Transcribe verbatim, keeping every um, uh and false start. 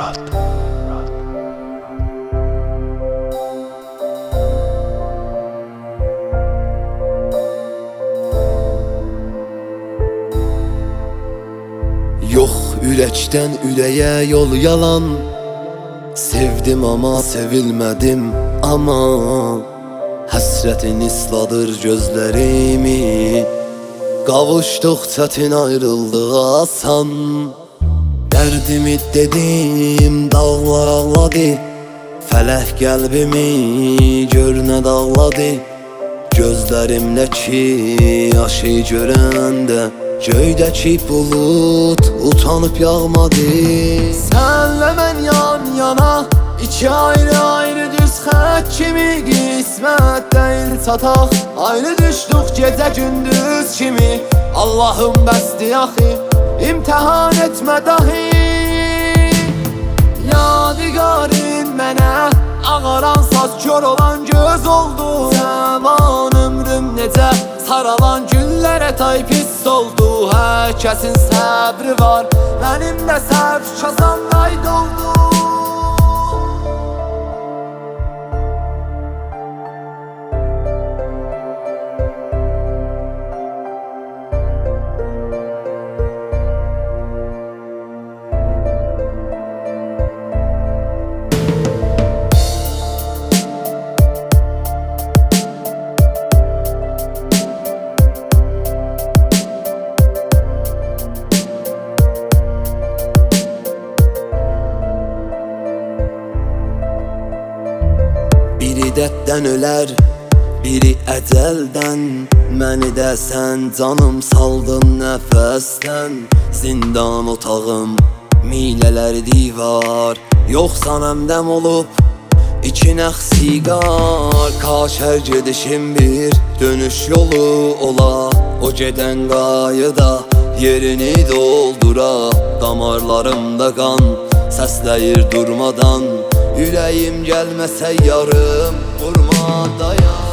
Yox ürəkdən ürəyə yol yalan, sevdim ama sevilmədim ama, həsrətin isladır gözlərimi, qavuşduq çətin ayrıldıq asan. Dərdimi dedim, dağlar ağladı, fələk qəlbimi gör nə dağladı. Gözlərimdəki yaşı görəndə, göydəki bulut utanıp yağmadı. Senle ben yan yana, iki ayrı ayrı düz xət kimi, qismət deyil çataq, ayrı düşdük gecə gündüz kimi. Allahım bəsdi axı, imtihan etmə dahi. Yadigarın mənə ağaran saç, kör olan göz oldu. Zaman ömrüm necə saralan günlərə tay pis oldu. Hər kəsin səbri var, mənim də səbr kazanday doldu. Biri dərddən ölər, biri əcəldən, məni də sən canım saldın nəfəsdən. Zindan otağım, milələr divar, yoxsan əmdəm olub iki nəx siqar. Kaş hər gedişim bir dönüş yolu ola, o gedən qayıda yerini doldura. Damarlarımda qan səsləyir durmadan, ürəyim gəlməsə yarım vurma dayan.